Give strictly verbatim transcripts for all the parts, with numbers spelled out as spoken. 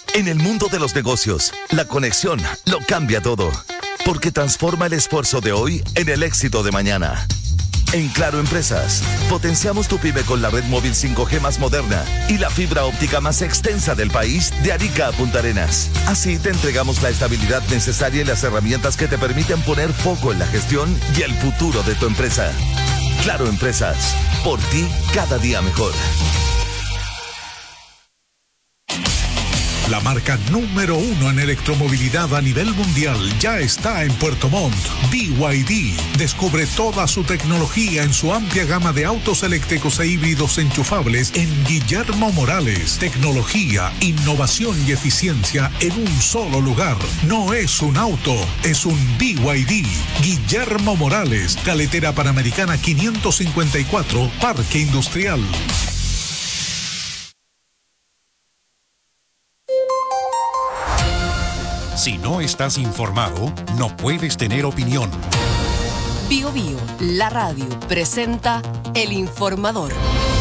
En el mundo de los negocios, la conexión lo cambia todo, porque transforma el esfuerzo de hoy en el éxito de mañana. En Claro Empresas, potenciamos tu pyme con la red móvil cinco G más moderna y la fibra óptica más extensa del país de Arica a Punta Arenas. Así te entregamos la estabilidad necesaria y las herramientas que te permiten poner foco en la gestión y el futuro de tu empresa. Claro Empresas, por ti cada día mejor. La marca número uno en electromovilidad a nivel mundial ya está en Puerto Montt. B Y D. Descubre toda su tecnología en su amplia gama de autos eléctricos e híbridos enchufables en Guillermo Morales. Tecnología, innovación y eficiencia en un solo lugar. No es un auto, es un B Y D. Guillermo Morales, Carretera Panamericana quinientos cincuenta y cuatro, Parque Industrial. Si no estás informado, no puedes tener opinión. Bio Bio, la radio, presenta El Informador.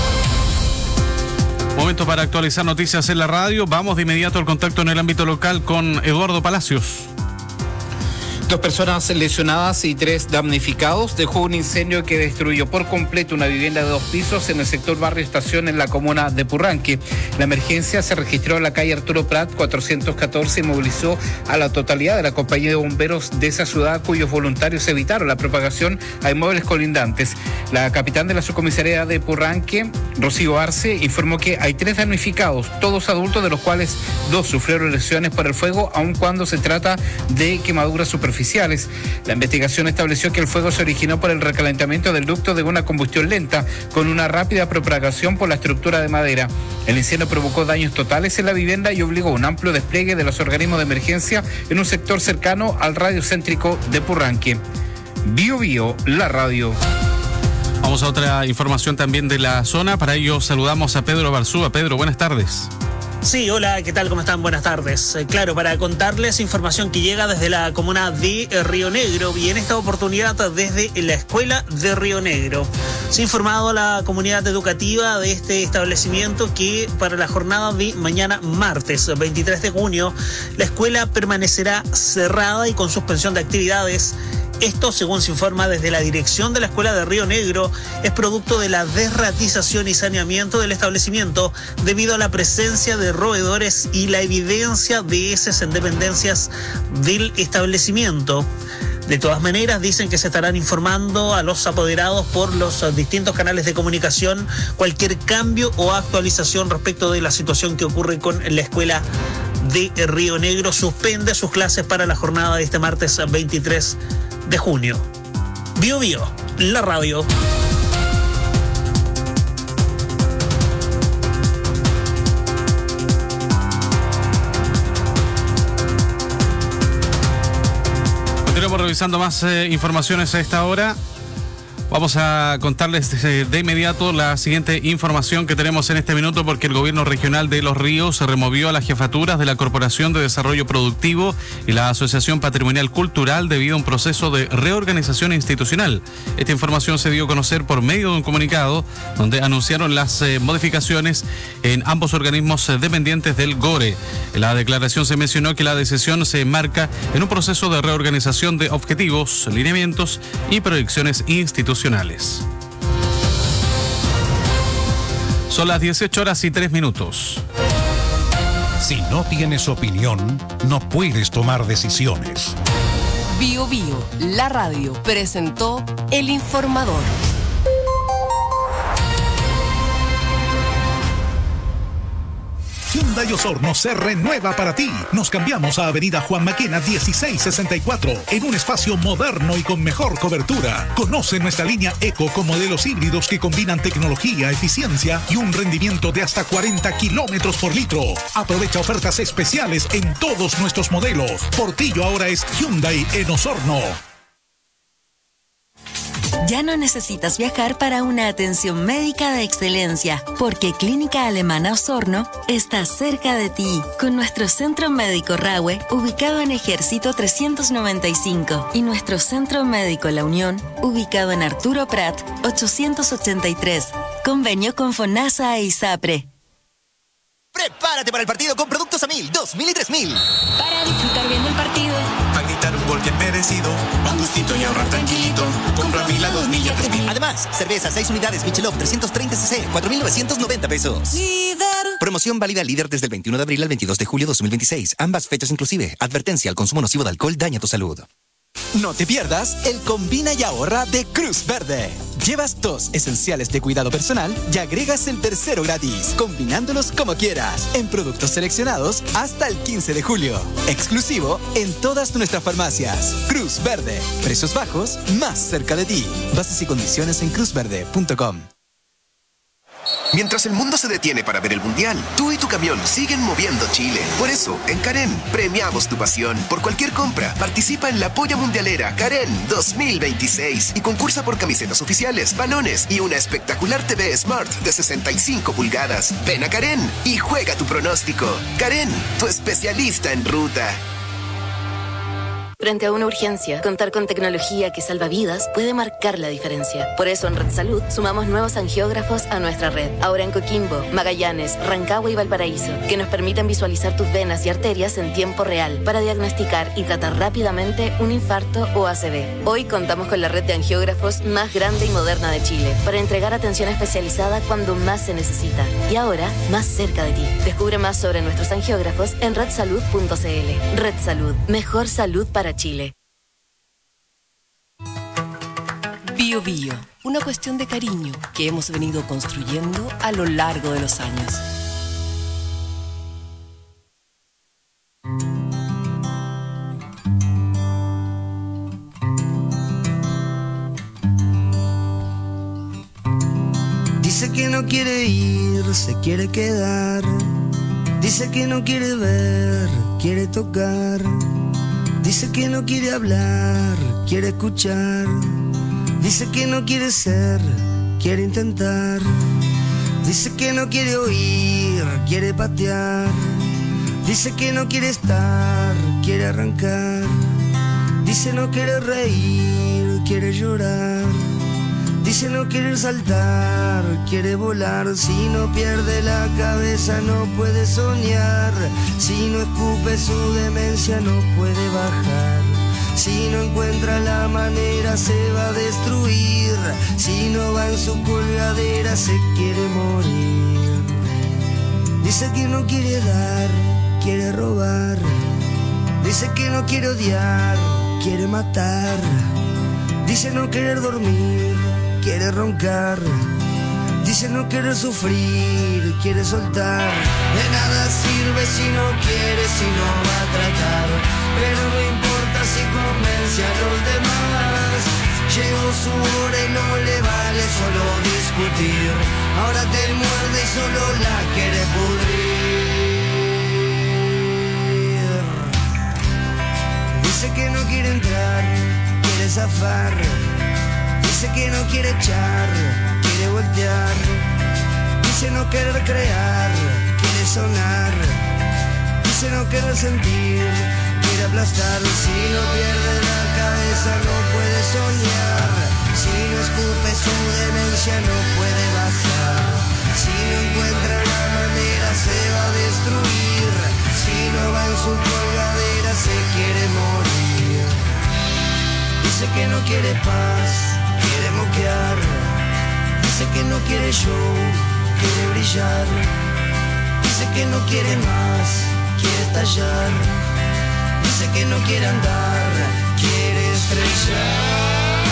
Momento para actualizar noticias en la radio. Vamos de inmediato al contacto en el ámbito local con Eduardo Palacios. Dos personas lesionadas y tres damnificados dejó un incendio que destruyó por completo una vivienda de dos pisos en el sector Barrio Estación en la comuna de Purranque. La emergencia se registró en la calle Arturo Prat cuatrocientos catorce y movilizó a la totalidad de la compañía de bomberos de esa ciudad, cuyos voluntarios evitaron la propagación a inmuebles colindantes. La capitán de la subcomisaría de Purranque, Rocío Arce, informó que hay tres damnificados, todos adultos, de los cuales dos sufrieron lesiones por el fuego, aun cuando se trata de quemaduras superficiales. La investigación estableció que el fuego se originó por el recalentamiento del ducto de una combustión lenta, con una rápida propagación por la estructura de madera. El incendio provocó daños totales en la vivienda y obligó un amplio despliegue de los organismos de emergencia en un sector cercano al radio céntrico de Purranque. Bio Bio, la radio. Vamos a otra información también de la zona. Para ello saludamos a Pedro Barzúa. Pedro, buenas tardes. Sí, hola, ¿qué tal? ¿Cómo están? Buenas tardes. Eh, claro, para contarles información que llega desde la comuna de Río Negro y en esta oportunidad desde la escuela de Río Negro. Se ha informado a la comunidad educativa de este establecimiento que para la jornada de mañana martes veintitrés de junio la escuela permanecerá cerrada y con suspensión de actividades. Esto, según se informa desde la dirección de la Escuela de Río Negro, es producto de la desratización y saneamiento del establecimiento debido a la presencia de roedores y la evidencia de heces en dependencias del establecimiento. De todas maneras, dicen que se estarán informando a los apoderados por los distintos canales de comunicación cualquier cambio o actualización respecto de la situación que ocurre con la Escuela de Río Negro. Suspende sus clases para la jornada de este martes veintitrés de junio. Bio Bio, la radio. Continuamos revisando más eh, informaciones a esta hora. Vamos a contarles de, de inmediato la siguiente información que tenemos en este minuto, porque el gobierno regional de Los Ríos se removió a las jefaturas de la Corporación de Desarrollo Productivo y la Asociación Patrimonial Cultural debido a un proceso de reorganización institucional. Esta información se dio a conocer por medio de un comunicado donde anunciaron las eh, modificaciones en ambos organismos eh, dependientes del GORE. En la declaración se mencionó que la decisión se enmarca en un proceso de reorganización de objetivos, lineamientos y proyecciones institucionales. Son las dieciocho horas y tres minutos. Si no tienes opinión, no puedes tomar decisiones. Bio Bio, la radio, presentó El Informador. Hyundai Osorno se renueva para ti. Nos cambiamos a Avenida Juan Maquena dieciséis sesenta y cuatro en un espacio moderno y con mejor cobertura. Conoce nuestra línea Eco con modelos híbridos que combinan tecnología, eficiencia y un rendimiento de hasta cuarenta kilómetros por litro. Aprovecha ofertas especiales en todos nuestros modelos. Portillo ahora es Hyundai en Osorno. Ya no necesitas viajar para una atención médica de excelencia, porque Clínica Alemana Osorno está cerca de ti, con nuestro Centro Médico Rahue, ubicado en Ejército trescientos noventa y cinco, y nuestro Centro Médico La Unión, ubicado en Arturo Prat ochocientos ochenta y tres. Convenio con FONASA e ISAPRE. Prepárate para el partido con productos Amil, dos mil y tres mil. Para disfrutar viendo el partido. Para gritar un gol bien merecido. A un gustito y ahorrar tranquilito. Compra Amil a dos mil y a tres mil. Además, cerveza seis unidades Michelob trescientos treinta centilitros, cuatro mil novecientos noventa pesos. Líder. Promoción válida Líder desde el veintiuno de abril al veintidós de julio dos mil veintiséis. Ambas fechas inclusive. Advertencia: el consumo nocivo de alcohol daña tu salud. No te pierdas el Combina y Ahorra de Cruz Verde. Llevas dos esenciales de cuidado personal y agregas el tercero gratis, combinándolos como quieras, en productos seleccionados hasta el quince de julio. Exclusivo en todas nuestras farmacias. Cruz Verde. Precios bajos, más cerca de ti. Bases y condiciones en cruz verde punto com. Mientras el mundo se detiene para ver el Mundial, tú y tu camión siguen moviendo Chile. Por eso, en Karen, premiamos tu pasión. Por cualquier compra, participa en la Polla Mundialera Karen dos mil veintiséis y concursa por camisetas oficiales, balones y una espectacular T V Smart de sesenta y cinco pulgadas. Ven a Karen y juega tu pronóstico. Karen, tu especialista en ruta. Frente a una urgencia, contar con tecnología que salva vidas puede marcar la diferencia. Por eso en Red Salud sumamos nuevos angiógrafos a nuestra red. Ahora en Coquimbo, Magallanes, Rancagua y Valparaíso, que nos permiten visualizar tus venas y arterias en tiempo real para diagnosticar y tratar rápidamente un infarto o A C V. Hoy contamos con la red de angiógrafos más grande y moderna de Chile para entregar atención especializada cuando más se necesita. Y ahora, más cerca de ti. Descubre más sobre nuestros angiógrafos en red salud punto c l. Red Salud. Mejor salud para Chile. Bio Bio, una cuestión de cariño que hemos venido construyendo a lo largo de los años. Dice que no quiere ir, se quiere quedar. Dice que no quiere ver, quiere tocar. Dice que no quiere hablar, quiere escuchar. Dice que no quiere ser, quiere intentar. Dice que no quiere oír, quiere patear. Dice que no quiere estar, quiere arrancar. Dice no quiere reír, quiere llorar. Dice no quiere saltar, quiere volar. Si no pierde la cabeza no puede soñar. Si no escupe su demencia no puede bajar. Si no encuentra la manera se va a destruir. Si no va en su colgadera se quiere morir. Dice que no quiere dar, quiere robar. Dice que no quiere odiar, quiere matar. Dice no querer dormir, quiere roncar. Dice no querer sufrir, quiere soltar. De nada sirve si no quiere, si no va a tratar. Pero no importa si convence a los demás. Llegó su hora y no le vale solo discutir. Ahora te muerde y solo la quiere pudrir. Dice que no quiere entrar, quiere zafar. Dice que no quiere echar, quiere voltear. Dice no querer crear, quiere sonar. Dice no querer sentir, quiere aplastar. Si no pierde la cabeza no puede soñar. Si no escupe su demencia no puede bajar. Si no encuentra la manera se va a destruir. Si no va en su colgadera se quiere morir. Dice que no quiere paz, quiere moquear. Dice que no quiere show, quiere brillar. Dice que no quiere más, quiere estallar. Dice que no quiere andar, quiere estrellar.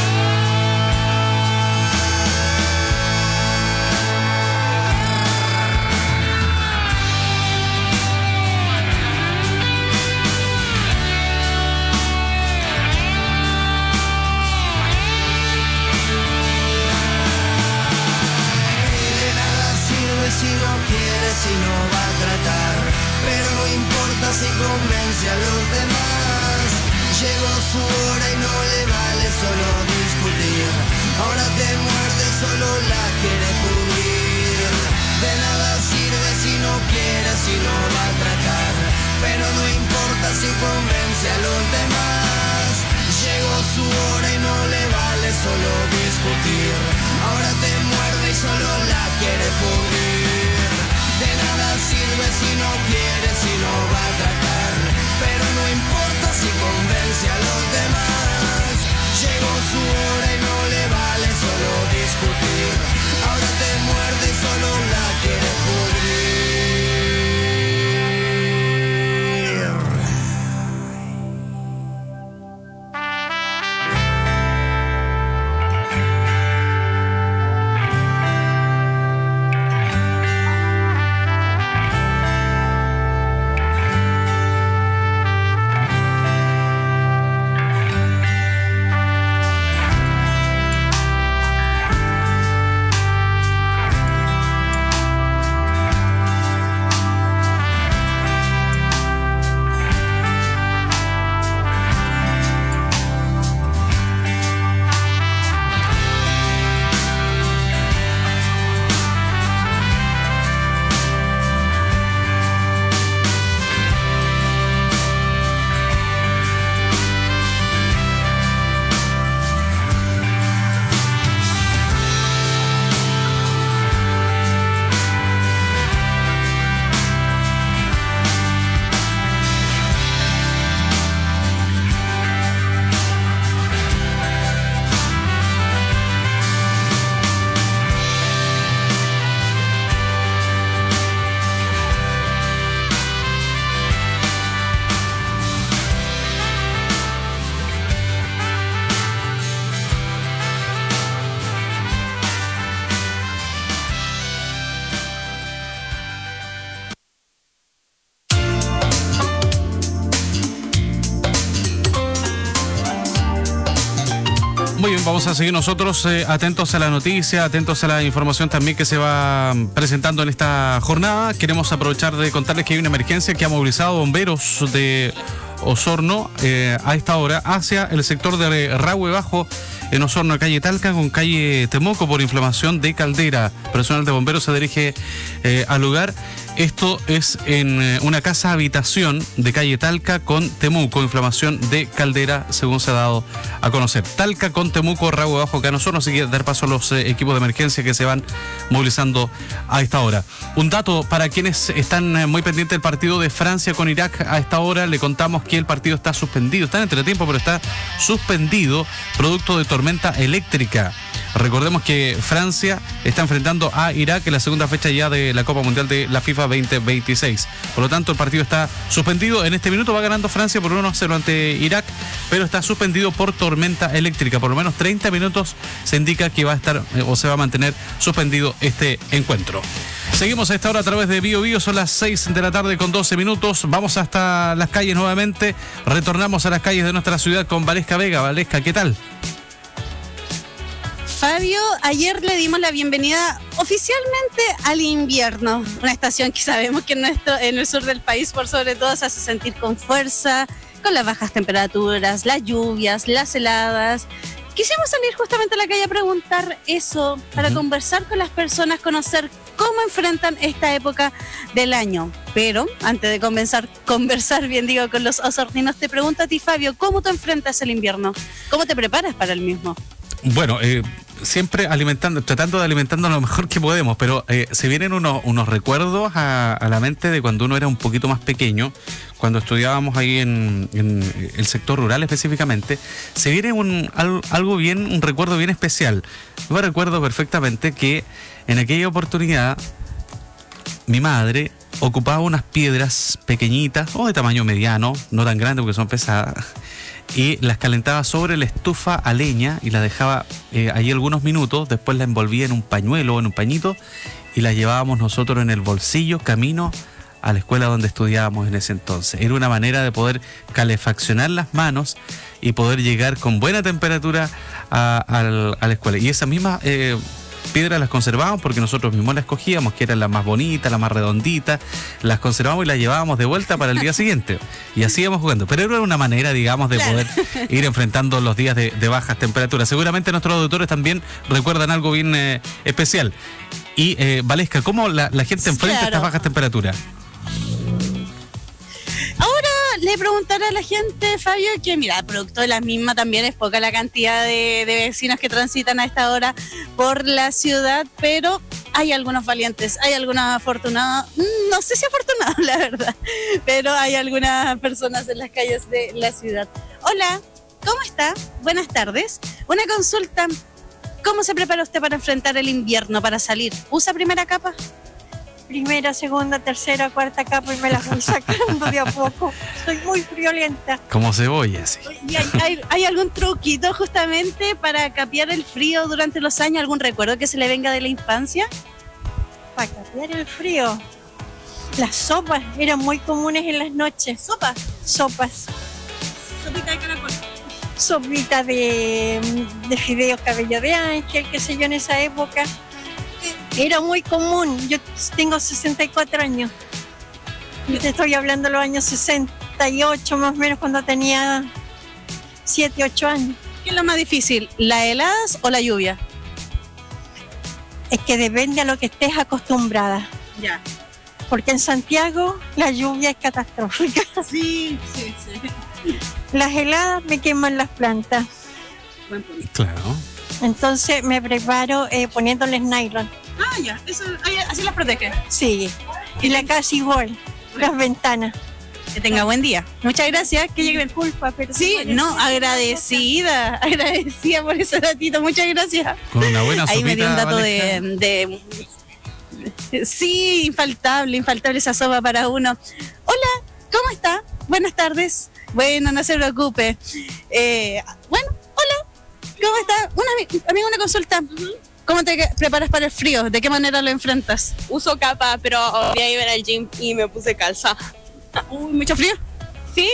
Si no quiere, si no va a tratar. Pero no importa si convence a los demás. Llegó su hora y no le vale solo discutir. Ahora te muerde, solo la quiere pudrir. De nada sirve si no quiere, si no va a tratar. Pero no importa si convence a los demás. Llegó su hora y no le vale solo discutir. Ahora te muerde y solo la quiere pudrir. De nada sirve si Muy bien, vamos a seguir nosotros eh, atentos a la noticia, atentos a la información también que se va presentando en esta jornada. Queremos aprovechar de contarles que hay una emergencia que ha movilizado bomberos de Osorno eh, a esta hora hacia el sector de Rahue Bajo en Osorno, calle Talca con calle Temuco por inflamación de caldera. Personal de bomberos se dirige eh, al lugar. Esto es en eh, una casa habitación de calle Talca con Temuco, inflamación de caldera, según se ha dado a conocer. Talca con Temuco, Rahue Bajo, acá en Osorno. Así que dar paso a los eh, equipos de emergencia que se van movilizando a esta hora. Un dato para quienes están eh, muy pendientes del partido de Francia con Irak a esta hora, le contamos que el partido está suspendido, está en entretiempo, pero está suspendido producto de tormenta eléctrica. Recordemos que Francia está enfrentando a Irak en la segunda fecha ya de la Copa Mundial de la FIFA veinte veintiséis. Por lo tanto, el partido está suspendido. En este minuto va ganando Francia por uno a cero ante Irak, pero está suspendido por tormenta eléctrica. Por lo menos treinta minutos se indica que va a estar eh, o se va a mantener suspendido este encuentro. Seguimos a esta hora a través de Bio Bio, son las seis de la tarde con doce minutos. Vamos hasta las calles nuevamente. Retornamos a las calles de nuestra ciudad con Valesca Vega. Valesca, ¿qué tal? Fabio, ayer le dimos la bienvenida oficialmente al invierno, una estación que sabemos que en, nuestro, en el sur del país por sobre todo se hace sentir con fuerza, con las bajas temperaturas, las lluvias, las heladas. Quisimos salir justamente a la calle a preguntar eso, para uh-huh. conversar con las personas, conocer cómo enfrentan esta época del año. Pero antes de comenzar, conversar bien digo con los osorninos, te pregunto a ti, Fabio, ¿cómo tú enfrentas el invierno? ¿Cómo te preparas para el mismo? Bueno, eh, siempre alimentando, tratando de alimentarnos lo mejor que podemos, pero eh, se vienen unos, unos recuerdos a, a la mente de cuando uno era un poquito más pequeño, cuando estudiábamos ahí en, en el sector rural específicamente. Se viene un, algo, algo bien, un recuerdo bien especial. Yo recuerdo perfectamente que en aquella oportunidad mi madre ocupaba unas piedras pequeñitas o de tamaño mediano, no tan grandes porque son pesadas, y las calentaba sobre la estufa a leña y las dejaba eh, ahí algunos minutos. Después la envolvía en un pañuelo o en un pañito y las llevábamos nosotros en el bolsillo camino a la escuela donde estudiábamos en ese entonces. Era una manera de poder calefaccionar las manos y poder llegar con buena temperatura a, a, a la escuela. Y esas mismas eh, piedras las conservábamos porque nosotros mismos las escogíamos, que eran las más bonitas, las más redonditas, las conservábamos y las llevábamos de vuelta para el día siguiente. Y así íbamos jugando. Pero era una manera, digamos, de claro. poder ir enfrentando los días de, de bajas temperaturas. Seguramente nuestros auditores también recuerdan algo bien eh, especial. Y, eh, Valesca, ¿cómo la, la gente enfrenta claro. estas bajas temperaturas? Ahora le preguntaré a la gente, Fabio, que mira, producto de la misma también es poca la cantidad de, de vecinos que transitan a esta hora por la ciudad, pero hay algunos valientes, hay algunos afortunados, no sé si afortunados la verdad, pero hay algunas personas en las calles de la ciudad. Hola, ¿cómo está? Buenas tardes. Una consulta, ¿cómo se prepara usted para enfrentar el invierno, para salir? ¿Usa primera capa? Primera, segunda, tercera, cuarta capa y me las voy sacando de a poco. Soy muy friolenta. Como cebolla, sí. ¿Y hay, hay, hay algún truquito justamente para capear el frío durante los años? ¿Algún recuerdo que se le venga de la infancia? Para capear el frío. Las sopas eran muy comunes en las noches. ¿Sopas? Sopas. ¿Sopita de caracol? Sopita de, de fideos cabello de ángel, qué sé yo, en esa época. Era muy común. Yo tengo sesenta y cuatro años. Y te estoy hablando de los años sesenta y ocho, más o menos, cuando tenía siete, ocho años. ¿Qué es lo más difícil, las heladas o la lluvia? Es que depende a lo que estés acostumbrada. Ya. Porque en Santiago la lluvia es catastrófica. Sí, sí, sí. Las heladas me queman las plantas. Buen punto. Claro. Entonces me preparo eh, poniéndoles nylon. Ah, ya, eso, así las protege. Sí, y la casa igual, bueno. Las ventanas. Que tenga buen día. Muchas gracias. Que llegue. Disculpa, pero sí, no, agradecida, agradecida por ese datito. Muchas gracias. Con una buena sopita. Ahí me dio un dato de, de... Sí, infaltable, infaltable esa sopa para uno. Hola, ¿cómo está? Buenas tardes. Bueno, no se preocupe. Eh, bueno, hola. ¿Cómo está? Una, amigo, una consulta. Uh-huh. ¿Cómo te preparas para el frío? ¿De qué manera lo enfrentas? Uso capa, pero hoy día iba al gym y me puse calza. Uy, ¿mucho frío? Sí,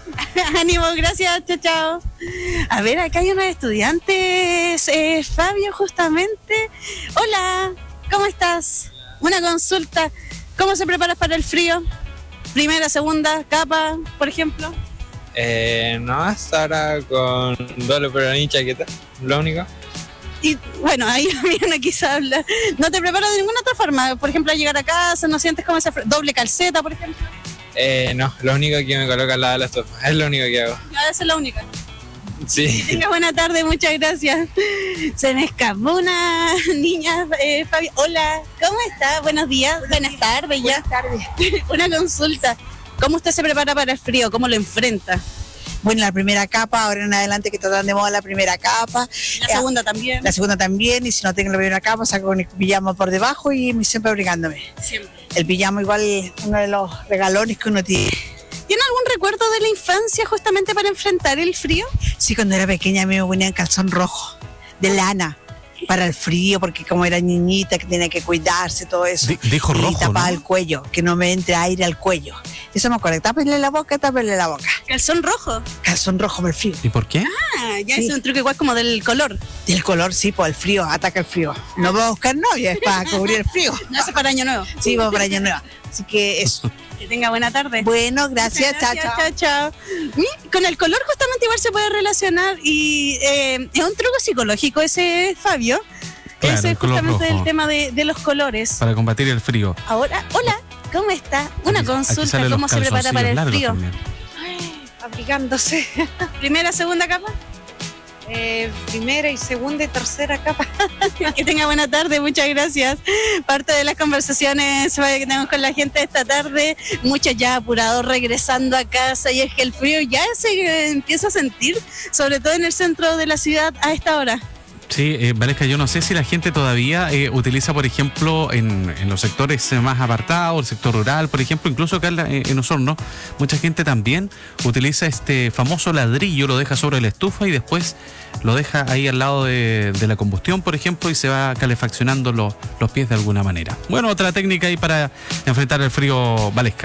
Ánimo, gracias, chao, chao. A ver, acá hay unos estudiantes, eh, Fabio, justamente. Hola, ¿cómo estás? Una consulta, ¿cómo se preparas para el frío? Primera, segunda, capa, por ejemplo. Eh, no, hasta ahora con doble peroní y chaqueta, lo único. Y bueno, ahí uno quizá habla. ¿No te preparas de ninguna otra forma? Por ejemplo, al llegar a casa, ¿no sientes como esa fr- doble calceta, por ejemplo? Eh, no, lo único que me coloca al lado de la estufa, es lo único que hago. Ya, esa es la única. Sí. Tenga buena tarde, muchas gracias. Se me escapó una niña, eh, Fabio. Hola, ¿cómo está? Buenos días, buenas tardes ya. Buenas tardes. Una consulta. ¿Cómo usted se prepara para el frío? ¿Cómo lo enfrenta? Bueno, la primera capa, ahora en adelante que está tan de moda la primera capa. La segunda también. La segunda también, y si no tengo la primera capa, saco con el pijama por debajo y me- siempre abrigándome. Siempre. El pijama igual uno de los regalones que uno tiene. ¿Tiene algún recuerdo de la infancia justamente para enfrentar el frío? Sí, cuando era pequeña a mí me ponían calzón rojo, de lana, para el frío, porque como era niñita que tenía que cuidarse, todo eso. Di- dijo y rojo, tapaba ¿no? el cuello, que no me entre aire al cuello. Eso me acuerdo, tápenle la boca, tápenle la boca. ¿Calzón rojo? Calzón rojo para el frío. ¿Y por qué? Ah, ya Sí. es un truco igual como del color. Del color, sí, pues el frío, ataca el frío. No voy a buscar novia, es para cubrir el frío. No hace para año nuevo. Sí, vamos para año nuevo. Así que eso. Que tenga buena tarde. Bueno, gracias, chao, Gracias, chao. chao, chao. Mm, Con el color justamente igual se puede relacionar y eh, es un truco psicológico ese, Fabio. Claro, ese el es color justamente rojo. el tema de, de los colores. Para combatir el frío. Ahora, hola, ¿cómo está? Una Aquí consulta, salen los ¿cómo se prepara para el calzoncillos frío? largos también. Abrigándose. ¿Primera, segunda capa? Eh, primera y segunda y tercera capa. Que tenga buena tarde, muchas gracias. Parte de las conversaciones eh, que tenemos con la gente esta tarde, muchos ya apurados regresando a casa, y es que el frío ya se eh, empieza a sentir, sobre todo en el centro de la ciudad a esta hora. Sí, eh, Valesca, yo no sé si la gente todavía eh, utiliza, por ejemplo, en, en los sectores eh, más apartados, el sector rural, por ejemplo, incluso acá en, la- en Osorno, mucha gente también utiliza este famoso ladrillo, lo deja sobre la estufa y después lo deja ahí al lado de, de la combustión, por ejemplo, y se va calefaccionando los, los pies de alguna manera. Bueno, otra técnica ahí para enfrentar el frío, Valesca.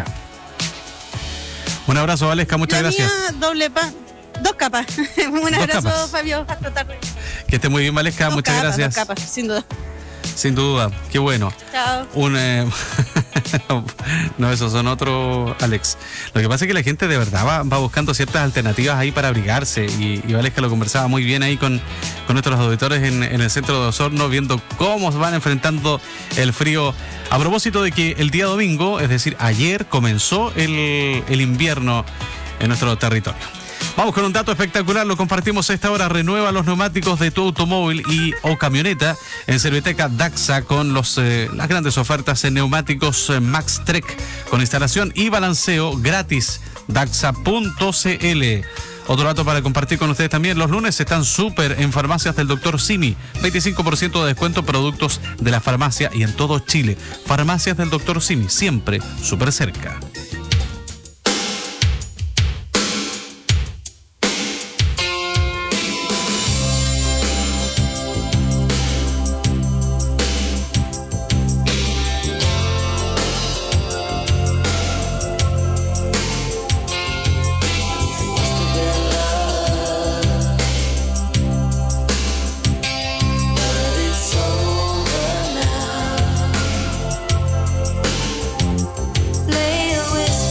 Un abrazo, Valesca, muchas La gracias. mía, doble pa, dos capas. Un Dos abrazo, capas. Fabio, hasta tarde. Que esté muy bien, Valesca, Dos muchas capas, gracias. Dos capas, sin duda. Sin duda, qué bueno. Chao. Un, eh, no, esos son otros, Alex. Lo que pasa es que la gente de verdad va, va buscando ciertas alternativas ahí para abrigarse. Y, y Valesca lo conversaba muy bien ahí con, con nuestros auditores en, en el centro de Osorno, viendo cómo se van enfrentando el frío. A propósito de que el día domingo, es decir, ayer, comenzó el, el invierno en nuestro territorio. Vamos con un dato espectacular, lo compartimos a esta hora. Renueva los neumáticos de tu automóvil y o camioneta en Serviteca Daxa con los, eh, las grandes ofertas en neumáticos eh, Max Trek con instalación y balanceo gratis. Daxa punto c l. Otro dato para compartir con ustedes también. Los lunes están súper en farmacias del doctor Simi. veinticinco por ciento de descuento en productos de la farmacia y en todo Chile. Farmacias del doctor Simi, siempre súper cerca. Lay a whisper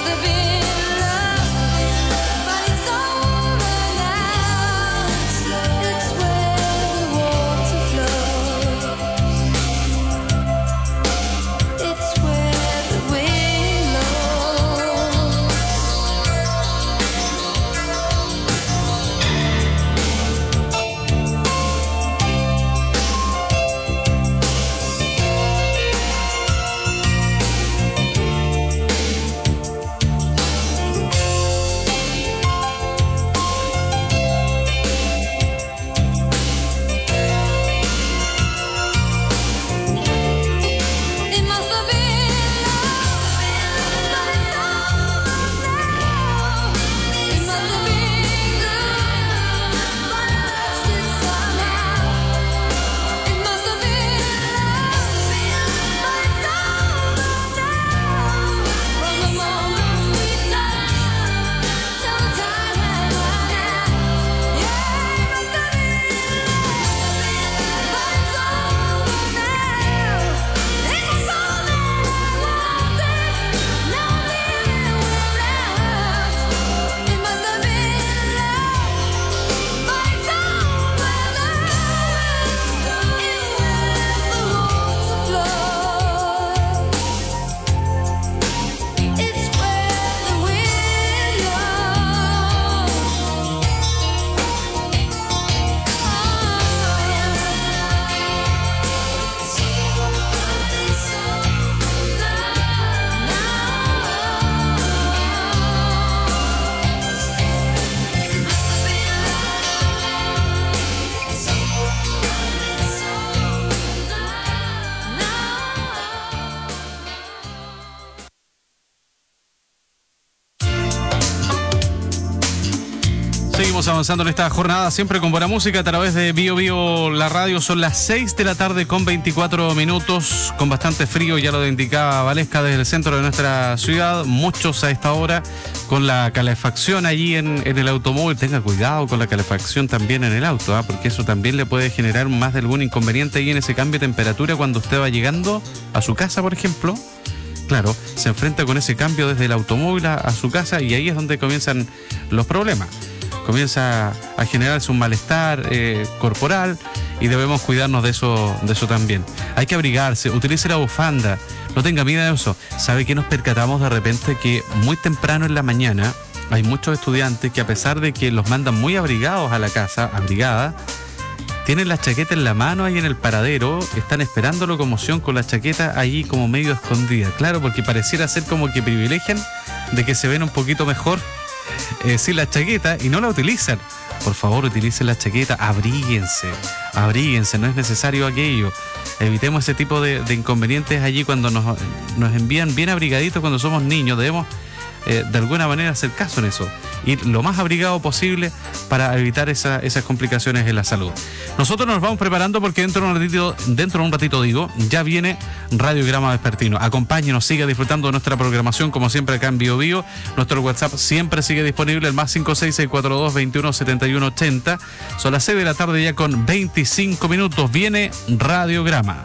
Seguimos avanzando en esta jornada, siempre con buena música a través de Bio Bio La Radio. Son las seis de la tarde con veinticuatro minutos, con bastante frío, ya lo indicaba Valesca desde el centro de nuestra ciudad. Muchos a esta hora con la calefacción allí en, en el automóvil. Tenga cuidado con la calefacción también en el auto, ¿eh? Porque eso también le puede generar más de algún inconveniente ahí en ese cambio de temperatura cuando usted va llegando a su casa, por ejemplo. Claro, se enfrenta con ese cambio desde el automóvil a, a su casa y ahí es donde comienzan los problemas. Comienza a generarse un malestar eh, corporal y debemos cuidarnos de eso, de eso también. Hay que abrigarse, utilice la bufanda, no tenga miedo de eso. ¿Sabe que nos percatamos de repente que muy temprano en la mañana hay muchos estudiantes que, a pesar de que los mandan muy abrigados a la casa, abrigada, tienen la chaqueta en la mano ahí en el paradero, están esperando locomoción con la chaqueta ahí como medio escondida? Claro, porque pareciera ser como que privilegian de que se ven un poquito mejor Eh, sin la chaqueta y no la utilizan. Por favor, utilicen la chaqueta, abríguense, abríguense, no es necesario aquello. Evitemos ese tipo de, de inconvenientes allí cuando nos, nos envían bien abrigaditos cuando somos niños. Debemos eh, de alguna manera hacer caso en eso, ir lo más abrigado posible para evitar esa, esas complicaciones en la salud. Nosotros nos vamos preparando porque dentro de un ratito, dentro de un ratito digo, ya viene Radiograma Vespertino. Acompáñenos, siga disfrutando de nuestra programación como siempre acá en Bio Bio. Nuestro WhatsApp siempre sigue disponible, el más cinco seis seis cuatro dos veintiuno setenta y uno ochenta. Son las seis de la tarde ya con veinticinco minutos. Viene Radiograma.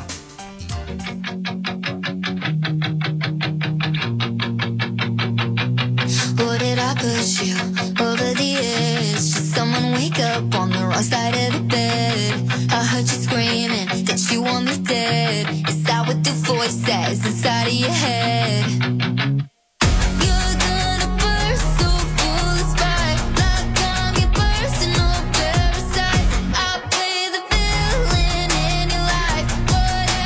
Push you over the edge. Just someone wake up on the wrong side of the bed. I heard you screaming that you want me dead. Is that what the voice says inside of your head? You're gonna burst so full of spite, like I'm your personal parasite. I play the villain in your life. What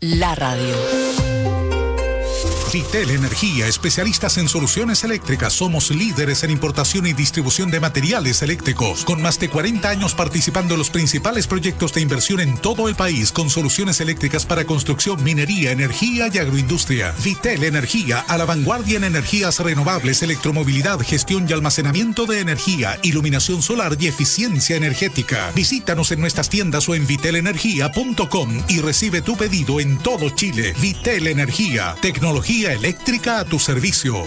la radio. Vitel Energía, especialistas en soluciones eléctricas. Somos líderes en importación y distribución de materiales eléctricos, con más de cuarenta años participando en los principales proyectos de inversión en todo el país, con soluciones eléctricas para construcción, minería, energía y agroindustria. Vitel Energía, a la vanguardia en energías renovables, electromovilidad, gestión y almacenamiento de energía, iluminación solar y eficiencia energética. Visítanos en nuestras tiendas o en vitel energía punto com y recibe tu pedido en todo Chile. Vitel Energía, tecnología eléctrica a tu servicio.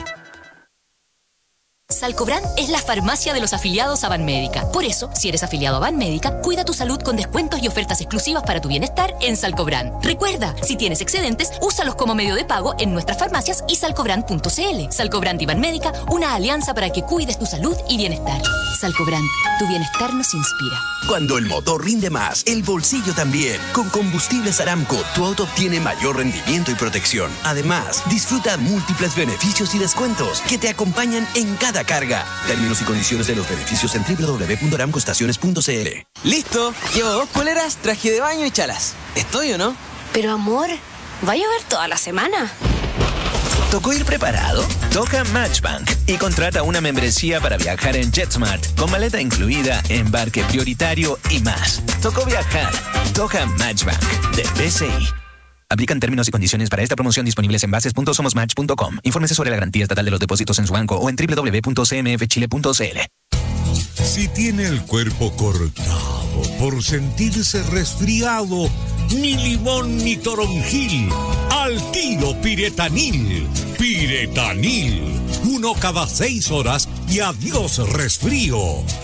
Salcobran es la farmacia de los afiliados a Banmédica. Por eso, si eres afiliado a Banmédica, cuida tu salud con descuentos y ofertas exclusivas para tu bienestar en Salcobran. Recuerda, si tienes excedentes, úsalos como medio de pago en nuestras farmacias y salcobran punto cl. Salcobran y Banmédica, una alianza para que cuides tu salud y bienestar. Salcobran, tu bienestar nos inspira. Cuando el motor rinde más, el bolsillo también. Con Combustibles Aramco, tu auto obtiene mayor rendimiento y protección. Además, disfruta múltiples beneficios y descuentos que te acompañan en cada carga. Términos y condiciones de los beneficios en doble u doble u doble u punto aramco estaciones punto cl. Listo, llevo dos poleras, traje de baño y chalas. ¿Estoy o no? Pero amor, ¿va a llover toda la semana? ¿Tocó ir preparado? Toca Matchbank y contrata una membresía para viajar en JetSmart con maleta incluida, embarque prioritario y más. Tocó viajar. Toca Matchbank de B C I. Aplican términos y condiciones para esta promoción disponibles en bases punto somos match punto com. Infórmese sobre la garantía estatal de los depósitos en su banco o en doble u doble u doble u punto c m f chile punto c l. Si tiene el cuerpo cortado por sentirse resfriado, ni limón ni toronjil, al tiro Piretanil. Piretanil, uno cada seis horas y adiós resfrío.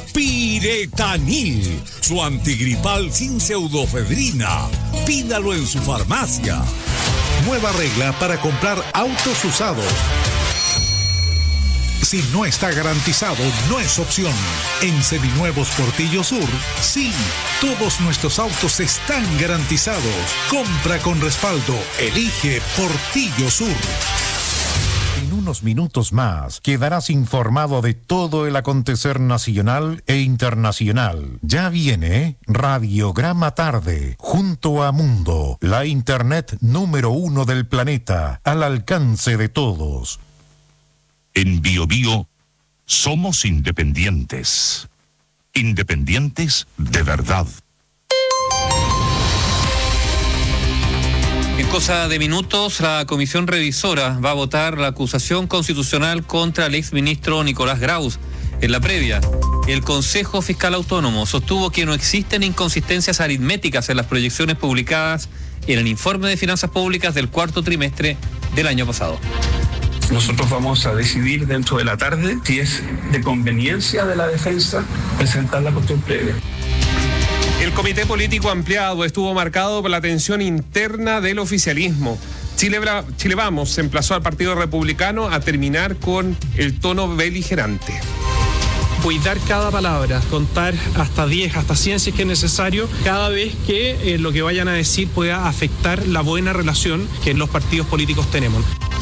Piretanil, su antigripal sin pseudofedrina. Pídalo en su farmacia. Nueva regla para comprar autos usados. Si no está garantizado, no es opción. En Seminuevos Portillo Sur, sí, todos nuestros autos están garantizados. Compra con respaldo. Elige Portillo Sur. En unos minutos más quedarás informado de todo el acontecer nacional e internacional. Ya viene Radiograma Tarde, junto a Mundo, la internet número uno del planeta, al alcance de todos. En Bio Bio somos independientes. Independientes de verdad. En cosa de minutos, la comisión revisora va a votar la acusación constitucional contra el exministro Nicolás Graus. En la previa, el Consejo Fiscal Autónomo sostuvo que no existen inconsistencias aritméticas en las proyecciones publicadas en el informe de finanzas públicas del cuarto trimestre del año pasado. Nosotros vamos a decidir dentro de la tarde si es de conveniencia de la defensa presentar la cuestión previa. El comité político ampliado estuvo marcado por la tensión interna del oficialismo. Chile, Chile Vamos se emplazó al Partido Republicano a terminar con el tono beligerante. Cuidar cada palabra, contar hasta diez, hasta cien si es que es necesario, cada vez que eh, lo que vayan a decir pueda afectar la buena relación que los partidos políticos tenemos.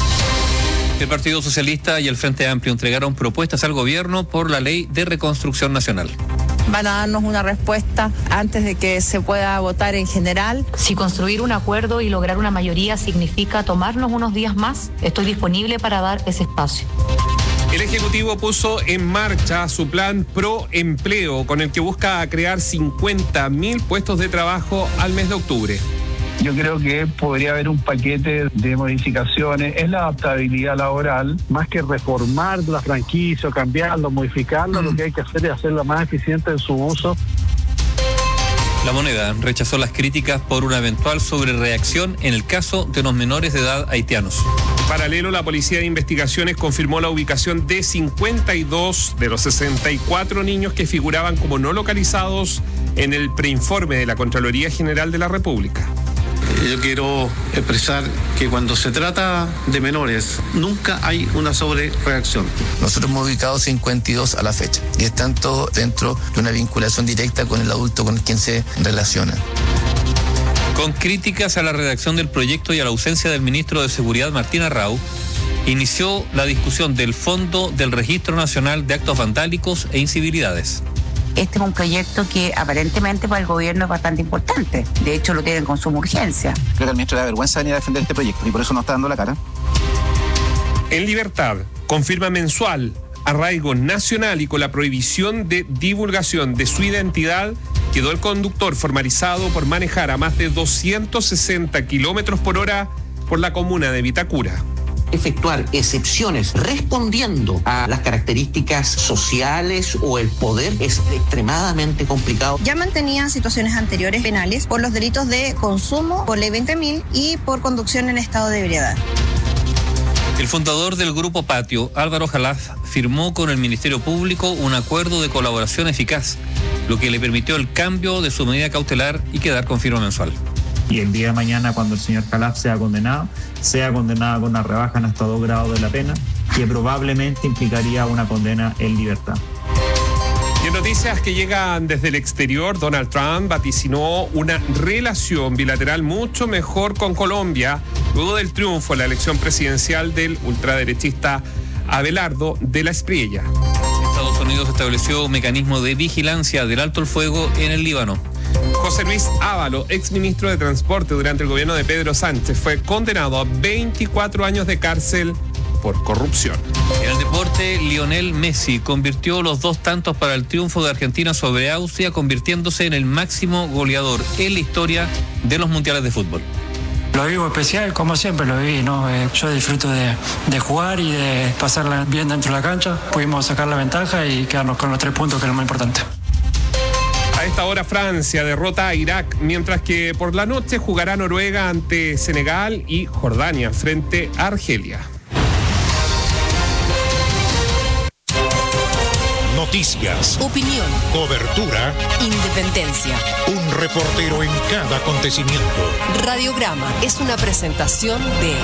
El Partido Socialista y el Frente Amplio entregaron propuestas al gobierno por la Ley de Reconstrucción Nacional. Van a darnos una respuesta antes de que se pueda votar en general. Si construir un acuerdo y lograr una mayoría significa tomarnos unos días más, estoy disponible para dar ese espacio. El Ejecutivo puso en marcha su plan Pro Empleo, con el que busca crear cincuenta mil puestos de trabajo al mes de octubre. Yo creo que podría haber un paquete de modificaciones. Es la adaptabilidad laboral, más que reformar la franquicia, cambiarlo, modificarlo, mm. lo que hay que hacer es hacerla más eficiente en su uso. La Moneda rechazó las críticas por una eventual sobrereacción en el caso de los menores de edad haitianos. En paralelo, la Policía de Investigaciones confirmó la ubicación de cincuenta y dos de los sesenta y cuatro niños que figuraban como no localizados en el preinforme de la Contraloría General de la República. Yo quiero expresar que cuando se trata de menores, nunca hay una sobrereacción. Nosotros hemos ubicado cincuenta y dos a la fecha y están todos dentro de una vinculación directa con el adulto con quien se relacionan. Con críticas a la redacción del proyecto y a la ausencia del ministro de Seguridad, Martín Arrau, inició la discusión del Fondo del Registro Nacional de Actos Vandálicos e Incivilidades. Este es un proyecto que aparentemente para el gobierno es bastante importante. De hecho, lo tienen con suma urgencia. Creo que al ministro le da vergüenza venir a defender este proyecto y por eso no está dando la cara. En Libertad, confirma mensual, arraigo nacional y con la prohibición de divulgación de su identidad, quedó el conductor formalizado por manejar a más de doscientos sesenta kilómetros por hora por la comuna de Vitacura. Efectuar excepciones respondiendo a las características sociales o el poder es extremadamente complicado. Ya mantenían situaciones anteriores penales por los delitos de consumo, por ley veinte mil y por conducción en estado de ebriedad. El fundador del Grupo Patio, Álvaro Jalaf, firmó con el Ministerio Público un acuerdo de colaboración eficaz, lo que le permitió el cambio de su medida cautelar y quedar con firma mensual. Y el día de mañana, cuando el señor Jalaf sea condenado, sea condenado con una rebaja en hasta dos grados de la pena, que probablemente implicaría una condena en libertad. Y en noticias que llegan desde el exterior, Donald Trump vaticinó una relación bilateral mucho mejor con Colombia luego del triunfo en la elección presidencial del ultraderechista Abelardo de la Espriella. Estados Unidos estableció un mecanismo de vigilancia del alto el fuego en el Líbano. José Luis Ábalos, exministro de Transporte durante el gobierno de Pedro Sánchez, fue condenado a veinticuatro años de cárcel por corrupción. En el deporte, Lionel Messi convirtió los dos tantos para el triunfo de Argentina sobre Austria, convirtiéndose en el máximo goleador en la historia de los mundiales de fútbol. Lo vivo especial, como siempre lo viví, ¿no? Eh, yo disfruto de, de jugar y de pasarla bien dentro de la cancha. Pudimos sacar la ventaja y quedarnos con los tres puntos, que es lo más importante. A esta hora Francia derrota a Irak, mientras que por la noche jugará Noruega ante Senegal y Jordania frente a Argelia. Noticias, opinión, cobertura, independencia. Un reportero en cada acontecimiento. Radiograma es una presentación de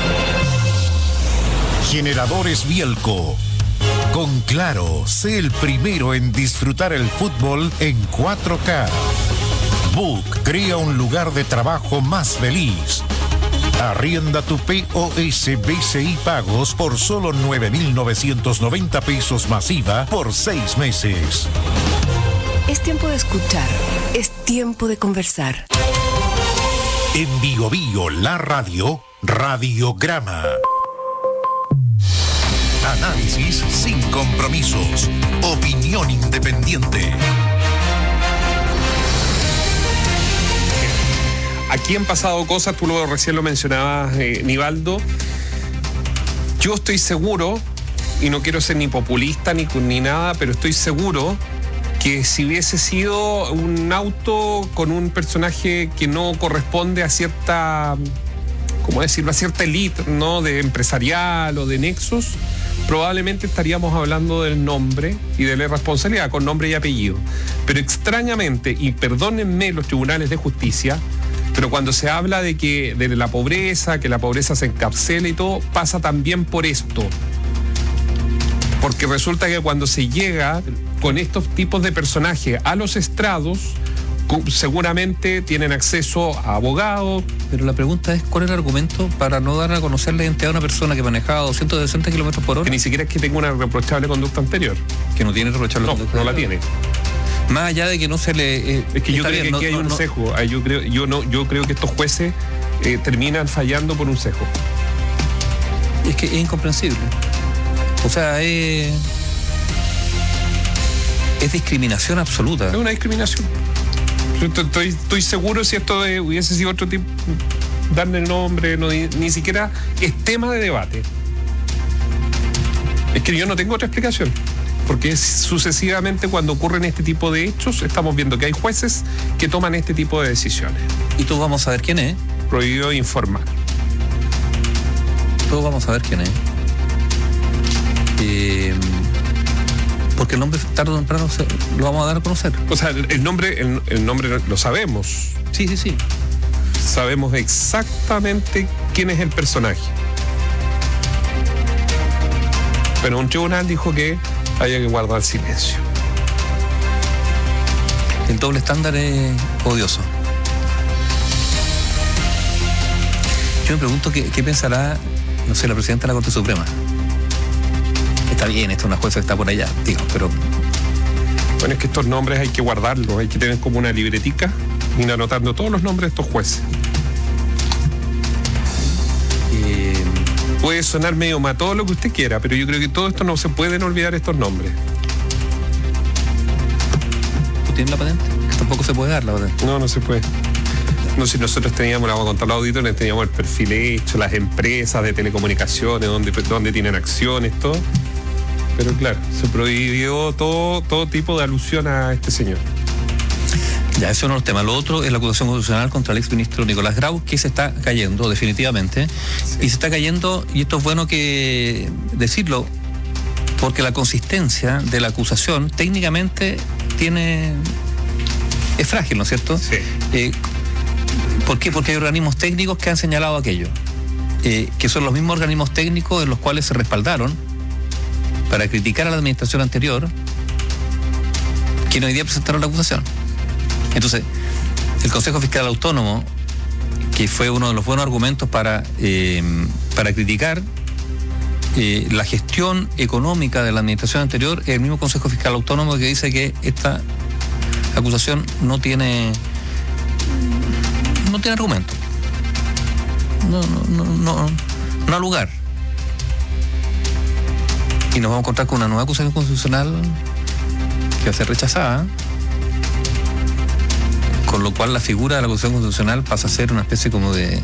Generadores Bielco. Con Claro, sé el primero en disfrutar el fútbol en cuatro K. Book crea un lugar de trabajo más feliz. Arrienda tu P O S B C I Pagos por solo nueve mil novecientos noventa pesos masiva por seis meses. Es tiempo de escuchar, es tiempo de conversar. En Bio Bio, la radio, Radiograma. Análisis sin compromisos. Opinión independiente. Aquí han pasado cosas, tú lo recién lo mencionabas, eh, Nivaldo. Yo estoy seguro, y no quiero ser ni populista ni, ni nada, pero estoy seguro que si hubiese sido un auto con un personaje que no corresponde a cierta, ¿cómo decirlo?, a cierta élite, ¿no?, de empresarial o de nexos, probablemente estaríamos hablando del nombre y de la responsabilidad con nombre y apellido. Pero extrañamente, y perdónenme los tribunales de justicia, pero cuando se habla de que de la pobreza, que la pobreza se encarcela y todo, pasa también por esto. Porque resulta que cuando se llega con estos tipos de personajes a los estrados, seguramente tienen acceso a abogados. Pero la pregunta es, ¿cuál es el argumento para no dar a conocer la identidad de una persona que manejaba doscientos sesenta kilómetros por hora? Que ni siquiera es que tenga una reprochable conducta anterior. Que no tiene reprochable no, conducta. No la tiene. Más allá de que no se le... Eh, es que yo creo bien, que aquí no, hay no, un no. sesgo. Yo creo, yo, no, yo creo que estos jueces eh, terminan fallando por un sesgo. Es que es incomprensible. O sea, es... es discriminación absoluta. Es una discriminación. Yo estoy, estoy seguro si esto de, hubiese sido otro tipo, darle nombre, no, ni, ni siquiera es tema de debate. Es que yo no tengo otra explicación. Porque es sucesivamente cuando ocurren este tipo de hechos, estamos viendo que hay jueces que toman este tipo de decisiones. Y todos vamos a ver quién es. Prohibido informar. Todos vamos a ver quién es. Eh, porque el nombre tarde o temprano se, lo vamos a dar a conocer. O sea, el, el nombre el, el nombre lo sabemos. Sí, sí, sí. Sabemos exactamente quién es el personaje. Pero un tribunal dijo que había que guardar silencio. El doble estándar es odioso. Yo me pregunto qué, qué pensará, no sé, la presidenta de la Corte Suprema. Está bien, esta es una jueza que está por allá, digo, pero Bueno, es que estos nombres hay que guardarlos, hay que tener como una libretica, ir anotando todos los nombres de estos jueces. Eh, puede sonar medio mató lo que usted quiera, pero yo creo que todo esto no se pueden olvidar estos nombres. ¿Tú tienes la patente? Tampoco se puede dar la patente. No, no se puede. No, si nosotros teníamos, la vamos a contar los auditores, teníamos el perfil hecho, las empresas de telecomunicaciones, donde, donde tienen acciones, todo. Pero claro, se prohibió todo, todo tipo de alusión a este señor. Ya, ese es uno de los temas. Lo otro es la acusación constitucional contra el exministro Nicolás Grau, que se está cayendo definitivamente. Sí. Y se está cayendo, y esto es bueno que decirlo, porque la consistencia de la acusación técnicamente tiene es frágil, ¿no es cierto? Sí. Eh, ¿Por qué? Porque hay organismos técnicos que han señalado aquello, eh, que son los mismos organismos técnicos en los cuales se respaldaron para criticar a la administración anterior, quien hoy día presentaron la acusación. Entonces, el Consejo Fiscal Autónomo, que fue uno de los buenos argumentos para, eh, para criticar eh, la gestión económica de la administración anterior, es el mismo Consejo Fiscal Autónomo que dice que esta acusación no tiene no tiene argumento. No, no, no, no, no ha lugar. Y nos vamos a encontrar con una nueva acusación constitucional que va a ser rechazada, con lo cual la figura de la acusación constitucional pasa a ser una especie como de...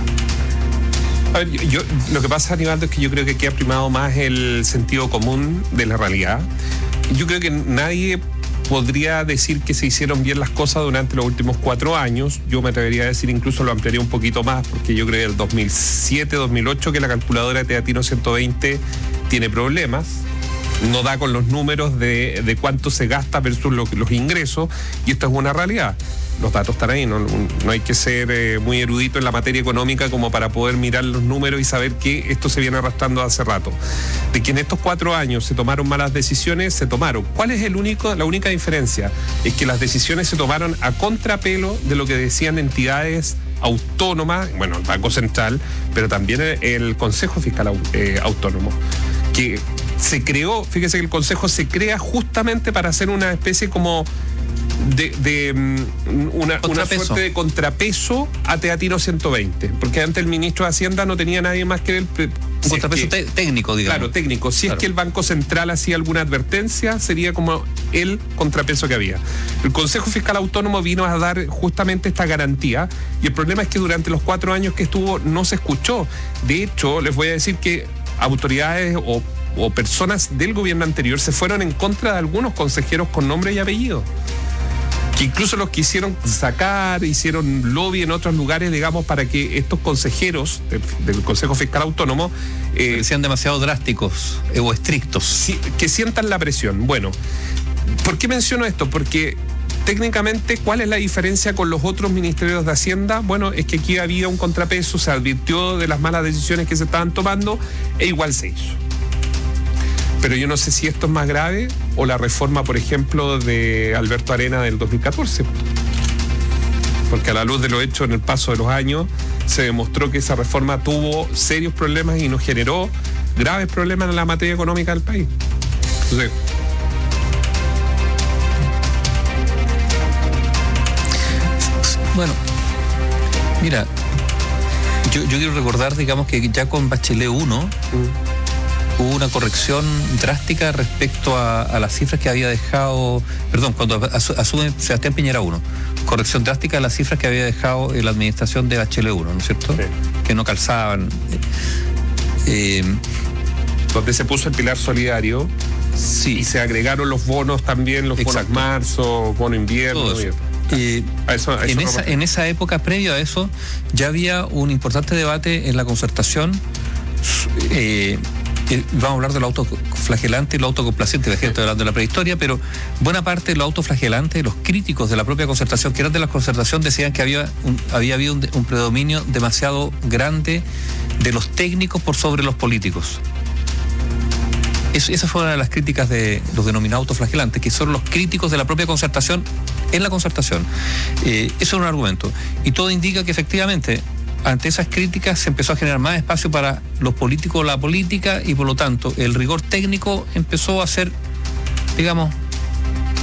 A ver, yo, yo, lo que pasa, Aníbaldo, es que yo creo que aquí ha primado más el sentido común de la realidad. Yo creo que nadie podría decir que se hicieron bien las cosas durante los últimos cuatro años. Yo me atrevería a decir, incluso lo ampliaría un poquito más, porque yo creo que el dos mil siete, dos mil ocho, que la calculadora de Teatino ciento veinte tiene problemas, no da con los números de, de cuánto se gasta versus lo, los ingresos, y esto es una realidad. Los datos están ahí, no, no hay que ser eh, muy erudito en la materia económica como para poder mirar los números y saber que esto se viene arrastrando hace rato. De que en estos cuatro años se tomaron malas decisiones, se tomaron. ¿Cuál es el único, la única diferencia? Es que las decisiones se tomaron a contrapelo de lo que decían entidades autónomas, bueno, el Banco Central, pero también el, el Consejo Fiscal eh, Autónomo, que se creó, fíjese que el Consejo se crea justamente para hacer una especie como de, de una, una suerte de contrapeso a Teatino ciento veinte, porque antes el ministro de Hacienda no tenía nadie más que el... Un si contrapeso es que, técnico, digamos. Claro, técnico. Si claro. es que el Banco Central hacía alguna advertencia, sería como el contrapeso que había. El Consejo Fiscal Autónomo vino a dar justamente esta garantía, y el problema es que durante los cuatro años que estuvo no se escuchó. De hecho, les voy a decir que autoridades o o personas del gobierno anterior se fueron en contra de algunos consejeros con nombre y apellido, que incluso los quisieron sacar, hicieron lobby en otros lugares, digamos, para que estos consejeros del, del Consejo Fiscal Autónomo eh, sean demasiado drásticos eh, o estrictos. Si, que sientan la presión. Bueno, ¿por qué menciono esto? Porque técnicamente, ¿cuál es la diferencia con los otros ministerios de Hacienda? Bueno, es que aquí había un contrapeso, se advirtió de las malas decisiones que se estaban tomando e igual se hizo. Pero yo no sé si esto es más grave o la reforma, por ejemplo, de Alberto Arena del dos mil catorce. Porque a la luz de lo hecho en el paso de los años, se demostró que esa reforma tuvo serios problemas y nos generó graves problemas en la materia económica del país. Entonces, bueno, mira, yo, yo quiero recordar, digamos, que ya con Bachelet uno... Mm. hubo una corrección drástica respecto a, a las cifras que había dejado, perdón, cuando asume Sebastián Piñera uno, corrección drástica de las cifras que había dejado en la administración de Bachelet uno, ¿no es cierto? Sí. Que no calzaban. Eh, Donde se puso el pilar solidario, sí, y se agregaron los bonos también, los exacto. bonos marzo, bono invierno. Todo eso. Eh, a eso, a eso en, esa, en esa época, previo a eso, ya había un importante debate en la concertación. Eh, Vamos a hablar de lo autoflagelante y lo autocomplaciente, la gente está hablando de la prehistoria, pero buena parte de lo autoflagelante, los críticos de la propia concertación, que eran de la concertación, decían que había, un, había habido un, un predominio demasiado grande de los técnicos por sobre los políticos. Es, esa fue una de las críticas de los denominados autoflagelantes, que son los críticos de la propia concertación en la concertación. Eh, eso es un argumento. Y todo indica que efectivamente, ante esas críticas se empezó a generar más espacio para los políticos, la política, y por lo tanto el rigor técnico empezó a ser, digamos,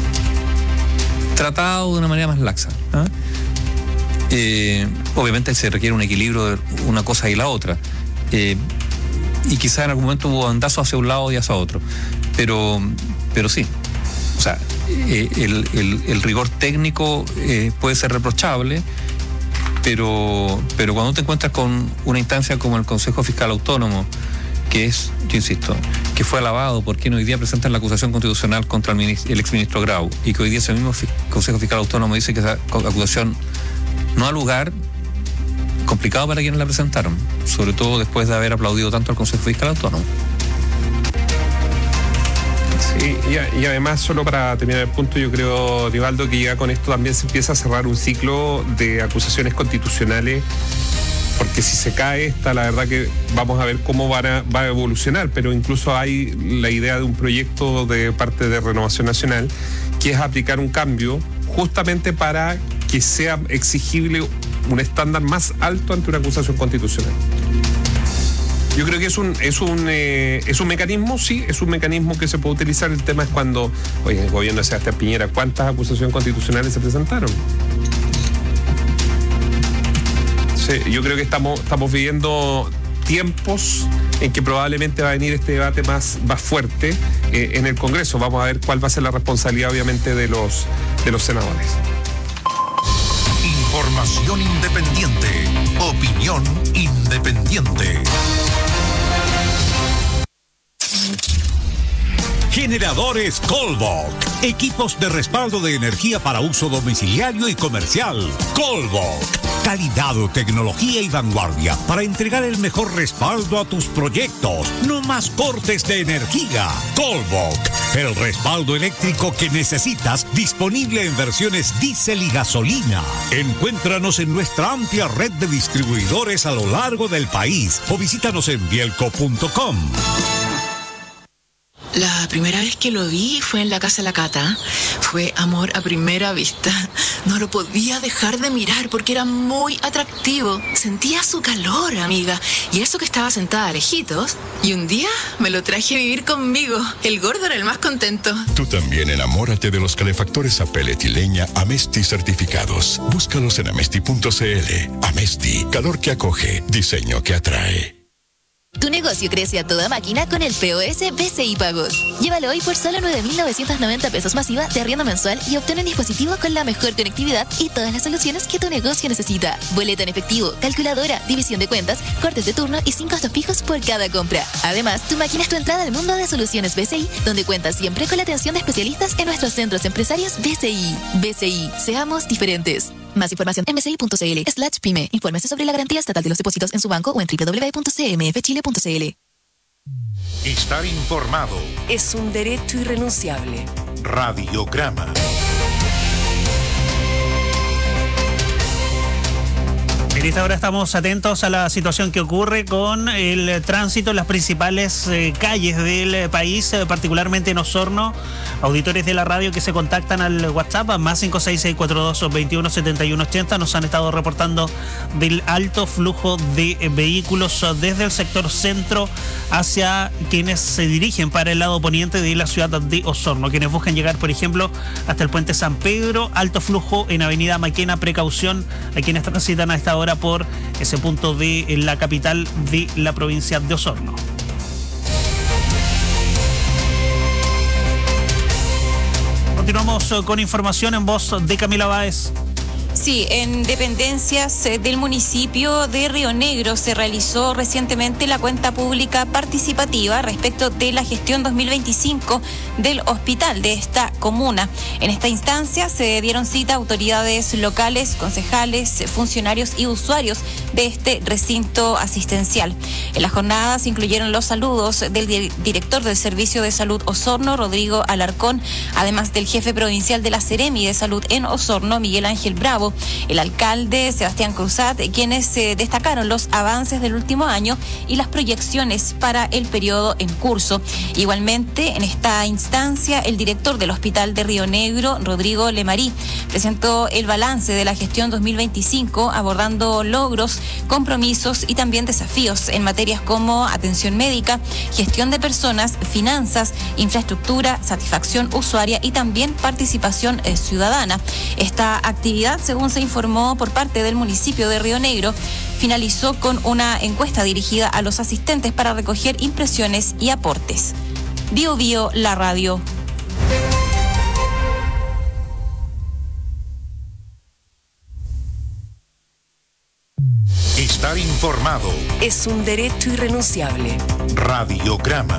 tratado de una manera más laxa. ¿eh? Eh, obviamente se requiere un equilibrio de una cosa y la otra. Eh, y quizás en algún momento hubo bandazos hacia un lado y hacia otro. Pero, pero sí. O sea, eh, el, el, el rigor técnico eh, puede ser reprochable, pero, pero cuando te encuentras con una instancia como el Consejo Fiscal Autónomo, que es, yo insisto, que fue alabado por quien hoy día presentan la acusación constitucional contra el, ministro, el exministro Grau, y que hoy día ese mismo Consejo Fiscal Autónomo dice que esa acusación no ha lugar, complicado para quienes la presentaron, sobre todo después de haber aplaudido tanto al Consejo Fiscal Autónomo. Sí, y, y además, solo para terminar el punto, yo creo, Rivaldo, que ya con esto también se empieza a cerrar un ciclo de acusaciones constitucionales, porque si se cae esta, la verdad que vamos a ver cómo van a, va a evolucionar, pero incluso hay la idea de un proyecto de parte de Renovación Nacional, que es aplicar un cambio justamente para que sea exigible un estándar más alto ante una acusación constitucional. Yo creo que es un es un eh, es un mecanismo, sí, es un mecanismo que se puede utilizar. El tema es cuando, oye, el gobierno de Sebastián Piñera, ¿cuántas acusaciones constitucionales se presentaron? Sí, yo creo que estamos estamos viviendo tiempos en que probablemente va a venir este debate más, más fuerte eh, en el Congreso. Vamos a ver cuál va a ser la responsabilidad, obviamente, de los de los senadores. Información independiente. Opinión independiente. Generadores Colbach. Equipos de respaldo de energía para uso domiciliario y comercial. Colbach. Calidad, tecnología y vanguardia para entregar el mejor respaldo a tus proyectos. No más cortes de energía. Colbach. El respaldo eléctrico que necesitas, disponible en versiones diésel y gasolina. Encuéntranos en nuestra amplia red de distribuidores a lo largo del país o visítanos en bielco punto com. La primera vez que lo vi fue en la casa de la Cata. Fue amor a primera vista. No lo podía dejar de mirar porque era muy atractivo. Sentía su calor, amiga. Y eso que estaba sentada a lejitos. Y un día me lo traje a vivir conmigo. El gordo era el más contento. Tú también enamórate de los calefactores a pellet y leña Amesti certificados. Búscalos en amesti punto cl. Amesti, calor que acoge, diseño que atrae. Tu negocio crece a toda máquina con el P O S B C I Pagos. Llévalo hoy por solo nueve mil novecientos noventa pesos masiva de arriendo mensual y obtén un dispositivo con la mejor conectividad y todas las soluciones que tu negocio necesita. Boleta en efectivo, calculadora, división de cuentas, cortes de turno y sin costos fijos por cada compra. Además, tu máquina es tu entrada al mundo de soluciones B C I, donde cuentas siempre con la atención de especialistas en nuestros centros empresarios B C I. B C I, seamos diferentes. Más información en bci punto cl slash pyme. Infórmese sobre la garantía estatal de los depósitos en su banco o en doble u doble u doble u punto c m f chile punto c l. Estar informado es un derecho irrenunciable. Radiograma. En esta hora estamos atentos a la situación que ocurre con el tránsito en las principales eh, calles del país, eh, particularmente en Osorno. Auditores de la radio que se contactan al WhatsApp a más cinco seis seis cuatro dos dos uno siete uno ocho cero nos han estado reportando del alto flujo de eh, vehículos desde el sector centro hacia quienes se dirigen para el lado poniente de la ciudad de Osorno, quienes buscan llegar, por ejemplo, hasta el puente San Pedro. Alto flujo en avenida Maquena, precaución a quienes transitan a esta hora por ese punto de la capital de la provincia de Osorno. Continuamos con información en voz de Camila Báez. Sí, en dependencias del municipio de Río Negro se realizó recientemente la cuenta pública participativa respecto de la gestión dos mil veinticinco del hospital de esta comuna. En esta instancia se dieron cita a autoridades locales, concejales, funcionarios y usuarios de este recinto asistencial. En la jornada se incluyeron los saludos del director del Servicio de Salud Osorno, Rodrigo Alarcón, además del jefe provincial de la Seremi de Salud en Osorno, Miguel Ángel Bravo, el alcalde Sebastián Cruzat, quienes eh, destacaron los avances del último año y las proyecciones para el periodo en curso. Igualmente, en esta instancia, el director del Hospital de Río Negro, Rodrigo Lemarí, presentó el balance de la gestión dos mil veinticinco, abordando logros, compromisos y también desafíos en materias como atención médica, gestión de personas, finanzas, infraestructura, satisfacción usuaria y también participación eh, ciudadana. Esta actividad, según se informó por parte del municipio de Río Negro, finalizó con una encuesta dirigida a los asistentes para recoger impresiones y aportes. Bio Bio, la radio. Estar informado es un derecho irrenunciable. Radiograma.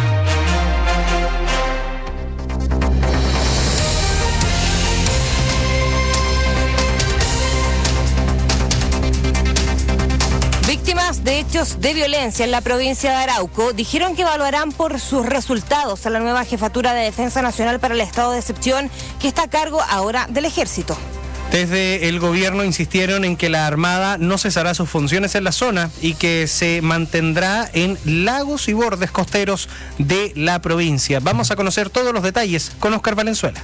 Víctimas de hechos de violencia en la provincia de Arauco dijeron que evaluarán por sus resultados a la nueva Jefatura de Defensa Nacional para el estado de excepción que está a cargo ahora del Ejército. Desde el gobierno insistieron en que la Armada no cesará sus funciones en la zona y que se mantendrá en lagos y bordes costeros de la provincia. Vamos a conocer todos los detalles con Oscar Valenzuela.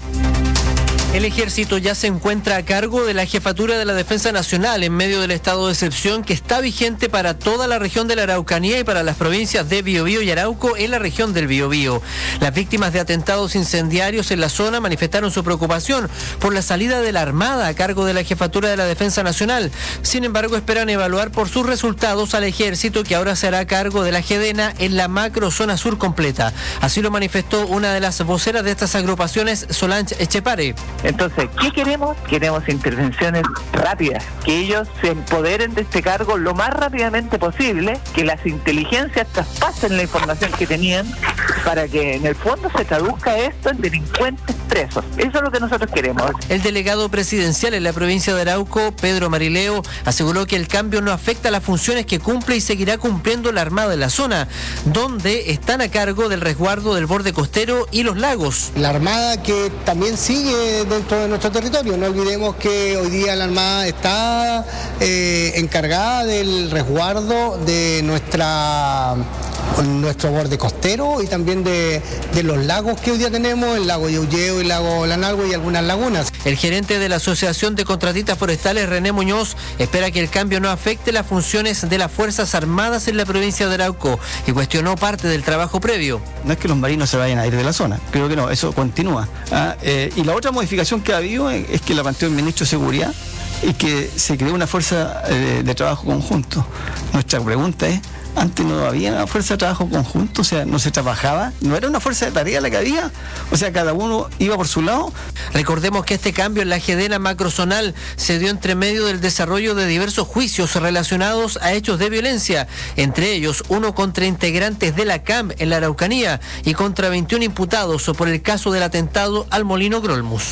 El ejército ya se encuentra a cargo de la jefatura de la Defensa Nacional en medio del estado de excepción que está vigente para toda la región de la Araucanía y para las provincias de Biobío y Arauco en la región del Biobío. Las víctimas de atentados incendiarios en la zona manifestaron su preocupación por la salida de la Armada a cargo de la jefatura de la Defensa Nacional. Sin embargo, esperan evaluar por sus resultados al ejército que ahora será a cargo de la GEDENA en la macro zona sur completa. Así lo manifestó una de las voceras de estas agrupaciones, Solange Echepare. Entonces, ¿qué queremos? Queremos intervenciones rápidas, que ellos se empoderen de este cargo lo más rápidamente posible, que las inteligencias traspasen la información que tenían para que en el fondo se traduzca esto en delincuentes presos. Eso es lo que nosotros queremos. El delegado presidencial en la provincia de Arauco, Pedro Marileo, aseguró que el cambio no afecta las funciones que cumple y seguirá cumpliendo la Armada en la zona, donde están a cargo del resguardo del borde costero y los lagos. La Armada que también sigue dentro de nuestro territorio. No olvidemos que hoy día la Armada está eh, encargada del resguardo de nuestra nuestro borde costero y también de, de los lagos que hoy día tenemos, el lago Yauyeo, el lago Lanalhue y algunas lagunas. El gerente de la Asociación de Contratistas Forestales, René Muñoz, espera que el cambio no afecte las funciones de las Fuerzas Armadas en la provincia de Arauco y cuestionó parte del trabajo previo. No es que los marinos se vayan a ir de la zona, creo que no, eso continúa. ¿ah? Eh, y la otra modificación que ha habido es que la planteó el ministro de Seguridad y que se creó una fuerza eh, de trabajo conjunto. Nuestra pregunta es, antes no había una fuerza de trabajo conjunto, o sea, no se trabajaba, no era una fuerza de tarea la que había, o sea, cada uno iba por su lado. Recordemos que este cambio en la GEDENA macrozonal se dio entre medio del desarrollo de diversos juicios relacionados a hechos de violencia, entre ellos uno contra integrantes de la C A M en la Araucanía y contra veintiún imputados por el caso del atentado al Molino Grolmus.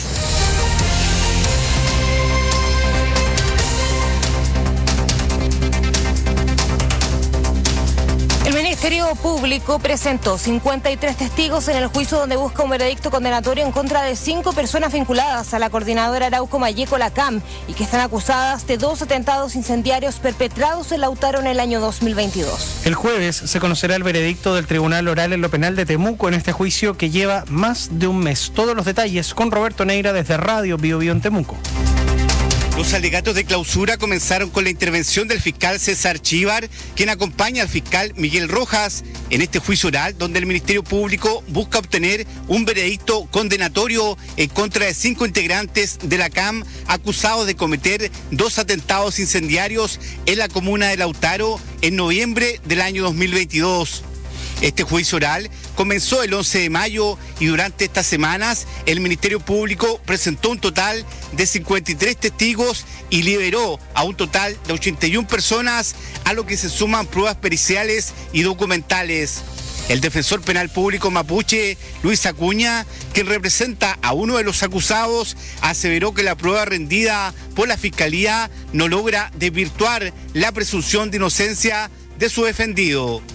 El Ministerio Público presentó cincuenta y tres testigos en el juicio donde busca un veredicto condenatorio en contra de cinco personas vinculadas a la coordinadora Arauco Mayeco, la C A M, y que están acusadas de dos atentados incendiarios perpetrados en Lautaro en el año dos mil veintidós. El jueves se conocerá el veredicto del Tribunal Oral en lo Penal de Temuco en este juicio que lleva más de un mes. Todos los detalles con Roberto Neira desde Radio Bio Bio en Temuco. Los alegatos de clausura comenzaron con la intervención del fiscal César Chívar, quien acompaña al fiscal Miguel Rojas en este juicio oral donde el Ministerio Público busca obtener un veredicto condenatorio en contra de cinco integrantes de la C A M acusados de cometer dos atentados incendiarios en la comuna de Lautaro en noviembre del año dos mil veintidós. Este juicio oral comenzó el once de mayo y durante estas semanas el Ministerio Público presentó un total de cincuenta y tres testigos y liberó a un total de ochenta y una personas, a lo que se suman pruebas periciales y documentales. El defensor penal público mapuche, Luis Acuña, quien representa a uno de los acusados, aseveró que la prueba rendida por la Fiscalía no logra desvirtuar la presunción de inocencia de su defendido.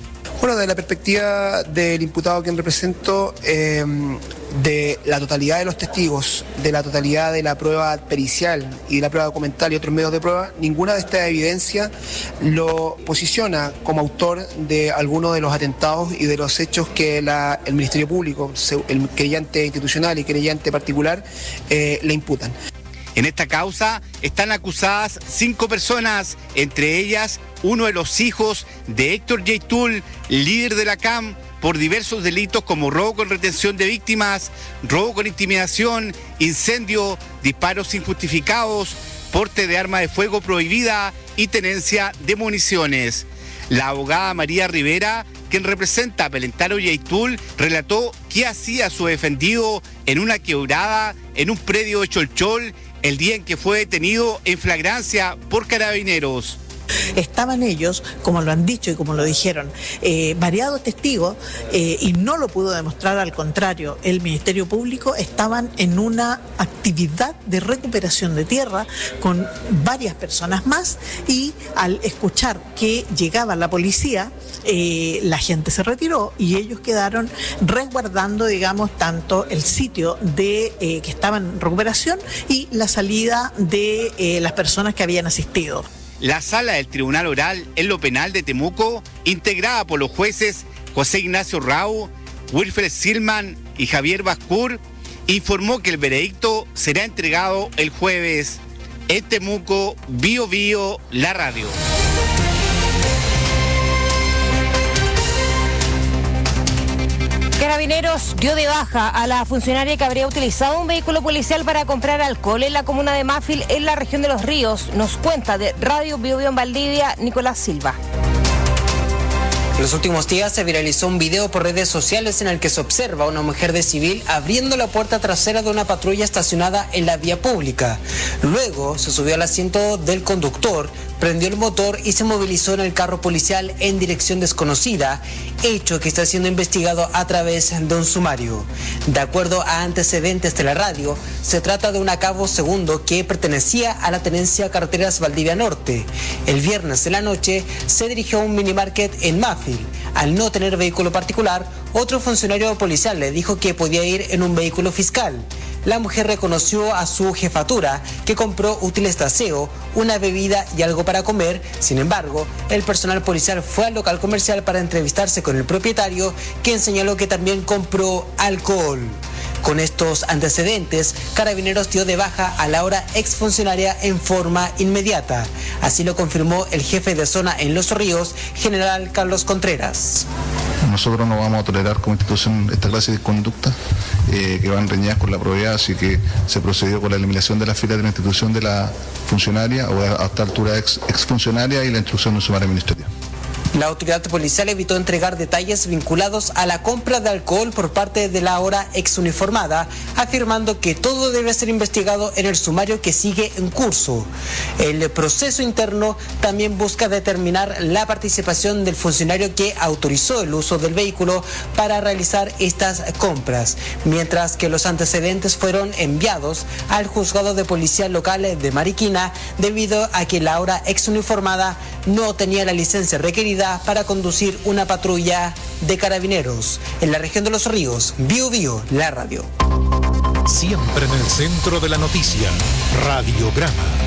Bueno, desde la perspectiva del imputado a quien represento, eh, de la totalidad de los testigos, de la totalidad de la prueba pericial y de la prueba documental y otros medios de prueba, ninguna de estas evidencias lo posiciona como autor de alguno de los atentados y de los hechos que la, el Ministerio Público, el querellante institucional y querellante particular, eh, le imputan. En esta causa están acusadas cinco personas, entre ellas uno de los hijos de Héctor Yaitul, líder de la C A M, por diversos delitos como robo con retención de víctimas, robo con intimidación, incendio, disparos injustificados, porte de arma de fuego prohibida y tenencia de municiones. La abogada María Rivera, quien representa a Pelentano Yaitul, relató qué hacía su defendido en una quebrada en un predio de Cholchol el día en que fue detenido en flagrancia por carabineros. Estaban ellos, como lo han dicho y como lo dijeron, eh, variados testigos eh, y no lo pudo demostrar, al contrario, el Ministerio Público, estaban en una actividad de recuperación de tierra con varias personas más y al escuchar que llegaba la policía, eh, la gente se retiró y ellos quedaron resguardando, digamos, tanto el sitio de eh, que estaban en recuperación y la salida de eh, las personas que habían asistido. La sala del Tribunal Oral en lo Penal de Temuco, integrada por los jueces José Ignacio Rau, Wilfred Silman y Javier Bascur, informó que el veredicto será entregado el jueves. En Temuco, Bio Bio, la radio. Carabineros dio de baja a la funcionaria que habría utilizado un vehículo policial para comprar alcohol en la comuna de Mafil, en la región de Los Ríos. Nos cuenta de Radio Bio Bio en Valdivia, Nicolás Silva. En los últimos días se viralizó un video por redes sociales en el que se observa a una mujer de civil abriendo la puerta trasera de una patrulla estacionada en la vía pública. Luego se subió al asiento del conductor, prendió el motor y se movilizó en el carro policial en dirección desconocida, hecho que está siendo investigado a través de un sumario. De acuerdo a antecedentes de la radio, se trata de un cabo segundo que pertenecía a la tenencia Carreteras Valdivia Norte. El viernes de la noche se dirigió a un minimarket en Mafil. Al no tener vehículo particular, otro funcionario policial le dijo que podía ir en un vehículo fiscal. La mujer reconoció a su jefatura que compró útiles de aseo, una bebida y algo para comer. Sin embargo, el personal policial fue al local comercial para entrevistarse con el propietario, quien señaló que también compró alcohol. Con estos antecedentes, Carabineros dio de baja a la ahora exfuncionaria en forma inmediata. Así lo confirmó el jefe de zona en Los Ríos, general Carlos Contreras. Nosotros no vamos a tolerar como institución esta clase de conductas eh, que van reñidas con la probidad, así que se procedió con la eliminación de la fila de la institución de la funcionaria o a esta altura ex, exfuncionaria y la instrucción de un sumario administrativo. La autoridad policial evitó entregar detalles vinculados a la compra de alcohol por parte de la ahora exuniformada, afirmando que todo debe ser investigado en el sumario que sigue en curso. El proceso interno también busca determinar la participación del funcionario que autorizó el uso del vehículo para realizar estas compras, mientras que los antecedentes fueron enviados al juzgado de policía local de Mariquina debido a que la ahora exuniformada no tenía la licencia requerida para conducir una patrulla de Carabineros. En la región de Los Ríos, Bio Bio, la radio. Siempre en el centro de la noticia, Radiograma.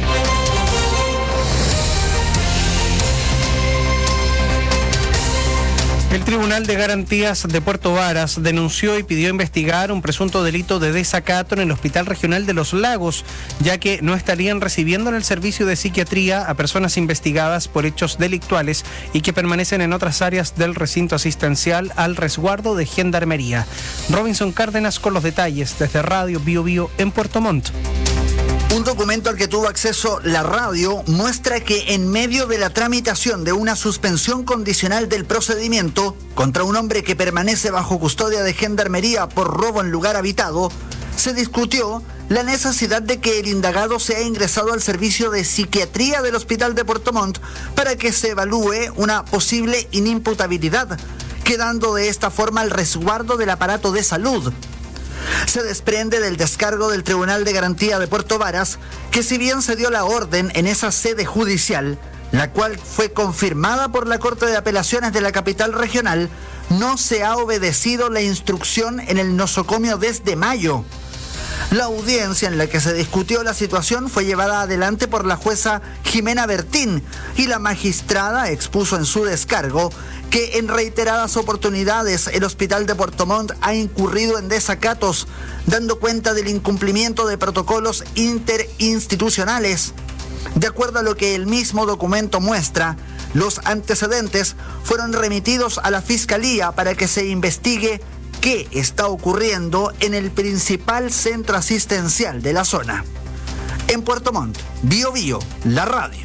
El Tribunal de Garantías de Puerto Varas denunció y pidió investigar un presunto delito de desacato en el Hospital Regional de Los Lagos, ya que no estarían recibiendo en el servicio de psiquiatría a personas investigadas por hechos delictuales y que permanecen en otras áreas del recinto asistencial al resguardo de Gendarmería. Robinson Cárdenas con los detalles desde Radio Bio Bio en Puerto Montt. Un documento al que tuvo acceso la radio muestra que en medio de la tramitación de una suspensión condicional del procedimiento contra un hombre que permanece bajo custodia de Gendarmería por robo en lugar habitado, se discutió la necesidad de que el indagado sea ingresado al servicio de psiquiatría del Hospital de Puerto Montt para que se evalúe una posible inimputabilidad, quedando de esta forma al resguardo del aparato de salud. Se desprende del descargo del Tribunal de Garantía de Puerto Varas que, si bien se dio la orden en esa sede judicial, la cual fue confirmada por la Corte de Apelaciones de la capital regional, no se ha obedecido la instrucción en el nosocomio desde mayo. La audiencia en la que se discutió la situación fue llevada adelante por la jueza Jimena Bertín y la magistrada expuso en su descargo que en reiteradas oportunidades el Hospital de Puerto Montt ha incurrido en desacatos, dando cuenta del incumplimiento de protocolos interinstitucionales. De acuerdo a lo que el mismo documento muestra, los antecedentes fueron remitidos a la Fiscalía para que se investigue qué está ocurriendo en el principal centro asistencial de la zona. En Puerto Montt, Bio Bio, la radio.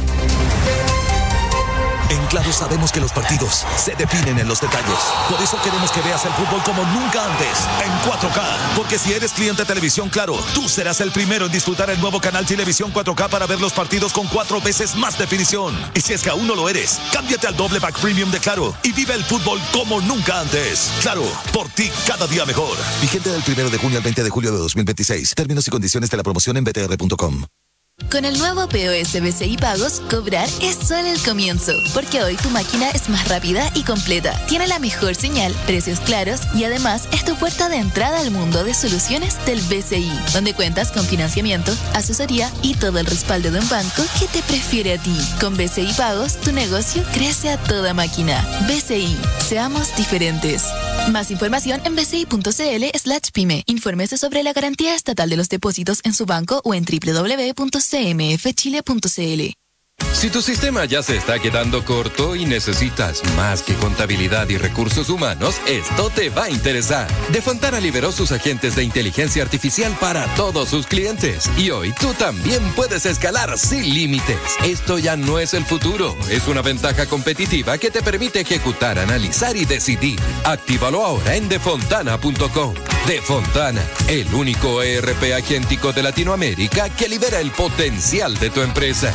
En Claro sabemos que los partidos se definen en los detalles. Por eso queremos que veas el fútbol como nunca antes, en cuatro K. Porque si eres cliente de Televisión Claro, tú serás el primero en disfrutar el nuevo canal Televisión cuatro K para ver los partidos con cuatro veces más definición. Y si es que aún no lo eres, cámbiate al doble pack premium de Claro y vive el fútbol como nunca antes. Claro, por ti cada día mejor. Vigente del primero de junio al veinte de julio de dos mil veintiséis. Términos y condiciones de la promoción en b t r punto com. Con el nuevo P O S B C I Pagos, cobrar es solo el comienzo, porque hoy tu máquina es más rápida y completa, tiene la mejor señal, precios claros y además es tu puerta de entrada al mundo de soluciones del B C I, donde cuentas con financiamiento, asesoría y todo el respaldo de un banco que te prefiere a ti. Con B C I Pagos, tu negocio crece a toda máquina. B C I, seamos diferentes. Más información en bci.cl slash pyme. Infórmese sobre la garantía estatal de los depósitos en su banco o en doble u doble u doble u punto c m f chile punto c l. Si tu sistema ya se está quedando corto y necesitas más que contabilidad y recursos humanos, esto te va a interesar. De Fontana liberó sus agentes de inteligencia artificial para todos sus clientes. Y hoy tú también puedes escalar sin límites. Esto ya no es el futuro, es una ventaja competitiva que te permite ejecutar, analizar y decidir. Actívalo ahora en defontana punto com. De Fontana, el único E R P agéntico de Latinoamérica que libera el potencial de tu empresa.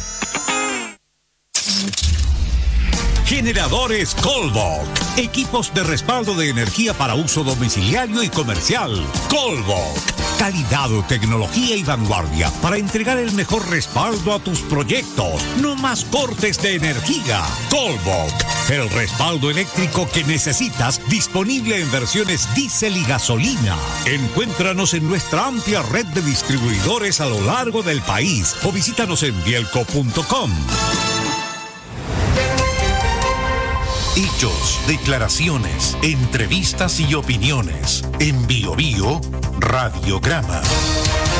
Generadores Colbok. Equipos de respaldo de energía para uso domiciliario y comercial. Colbok. Calidad, tecnología y vanguardia para entregar el mejor respaldo a tus proyectos. No más cortes de energía. Colbok. El respaldo eléctrico que necesitas, disponible en versiones diésel y gasolina. Encuéntranos en nuestra amplia red de distribuidores a lo largo del país o visítanos en bielco punto com. Hechos, declaraciones, entrevistas y opiniones. En Bio Bio, Radiograma.